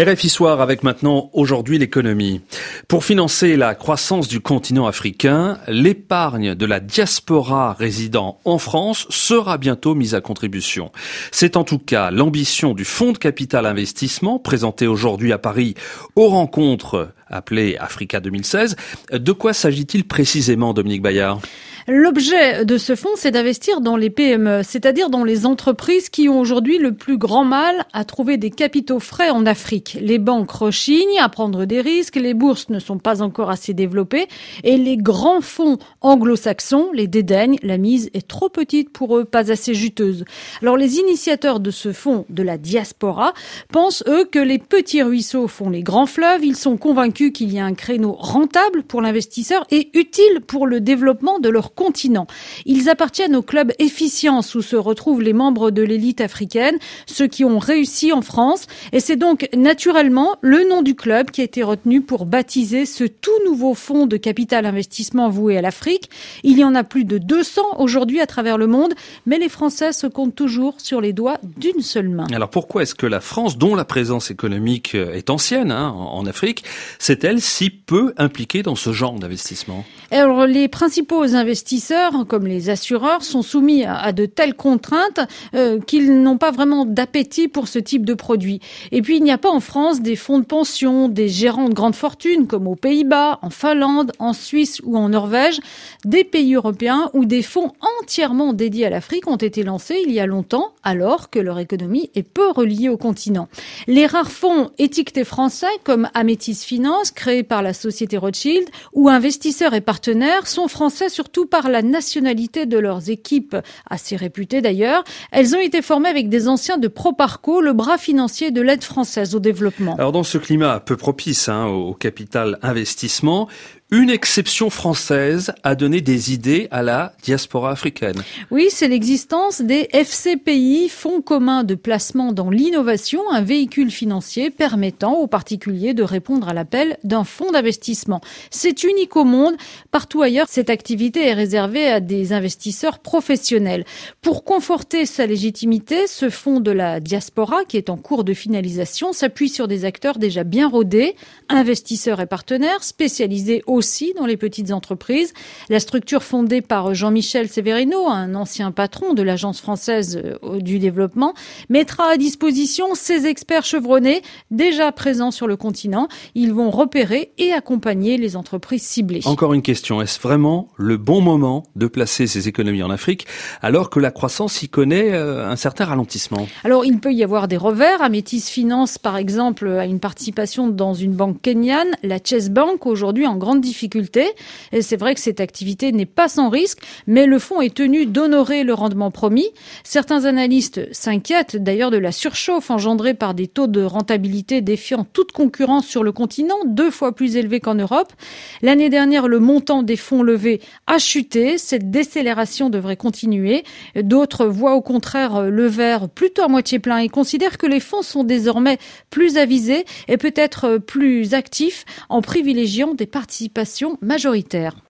RFI Soir avec maintenant aujourd'hui l'économie. Pour financer la croissance du continent africain, l'épargne de la diaspora résidant en France sera bientôt mise à contribution. C'est en tout cas l'ambition du Fonds de capital investissement présenté aujourd'hui à Paris aux rencontres appelées Africa 2016. De quoi s'agit-il précisément, Dominique Bayard ? L'objet de ce fonds, c'est d'investir dans les PME, c'est-à-dire dans les entreprises qui ont aujourd'hui le plus grand mal à trouver des capitaux frais en Afrique. Les banques rechignent à prendre des risques, les bourses ne sont pas encore assez développées et les grands fonds anglo-saxons les dédaignent. La mise est trop petite pour eux, pas assez juteuse. Alors les initiateurs de ce fonds de la diaspora pensent, eux, que les petits ruisseaux font les grands fleuves. Ils sont convaincus qu'il y a un créneau rentable pour l'investisseur et utile pour le développement de leur continent. Ils appartiennent au club Efficience où se retrouvent les membres de l'élite africaine, ceux qui ont réussi en France. Et c'est donc naturellement le nom du club qui a été retenu pour baptiser ce tout nouveau fonds de capital investissement voué à l'Afrique. Il y en a plus de 200 aujourd'hui à travers le monde, mais les Français se comptent toujours sur les doigts d'une seule main. Alors pourquoi est-ce que la France, dont la présence économique est ancienne en Afrique, s'est-elle si peu impliquée dans ce genre d'investissement ? Alors les principaux investisseurs, comme les assureurs, sont soumis à de telles contraintes qu'ils n'ont pas vraiment d'appétit pour ce type de produit. Et puis, il n'y a pas en France des fonds de pension, des gérants de grandes fortunes, comme aux Pays-Bas, en Finlande, en Suisse ou en Norvège. Des pays européens où des fonds entièrement dédiés à l'Afrique ont été lancés il y a longtemps, alors que leur économie est peu reliée au continent. Les rares fonds étiquetés français, comme Amétis Finance, créés par la société Rothschild, ou investisseurs et partenaires, sont français surtout par la nationalité de leurs équipes, assez réputées d'ailleurs. Elles ont été formées avec des anciens de Proparco, le bras financier de l'aide française au développement. Alors dans ce climat peu propice au capital investissement, une exception française a donné des idées à la diaspora africaine. Oui, c'est l'existence des FCPI, Fonds communs de placement dans l'innovation, un véhicule financier permettant aux particuliers de répondre à l'appel d'un fonds d'investissement. C'est unique au monde. Partout ailleurs, cette activité est réservée à des investisseurs professionnels. Pour conforter sa légitimité, ce fonds de la diaspora, qui est en cours de finalisation, s'appuie sur des acteurs déjà bien rodés, investisseurs et partenaires spécialisés aussi dans les petites entreprises. La structure fondée par Jean-Michel Severino, un ancien patron de l'Agence française du développement, mettra à disposition ses experts chevronnés déjà présents sur le continent. Ils vont repérer et accompagner les entreprises ciblées. Encore une question, est-ce vraiment le bon moment de placer ces économies en Afrique alors que la croissance y connaît un certain ralentissement ? Alors il peut y avoir des revers. Amétis Finance par exemple a une participation dans une banque kenyane, la Chase Bank, aujourd'hui en grande difficulté. Et c'est vrai que cette activité n'est pas sans risque, mais le fonds est tenu d'honorer le rendement promis. Certains analystes s'inquiètent d'ailleurs de la surchauffe engendrée par des taux de rentabilité défiant toute concurrence sur le continent, 2 fois plus élevés qu'en Europe. L'année dernière, le montant des fonds levés a chuté. Cette décélération devrait continuer. D'autres voient au contraire le verre plutôt à moitié plein et considèrent que les fonds sont désormais plus avisés et peut-être plus actifs en privilégiant des participations majoritaires.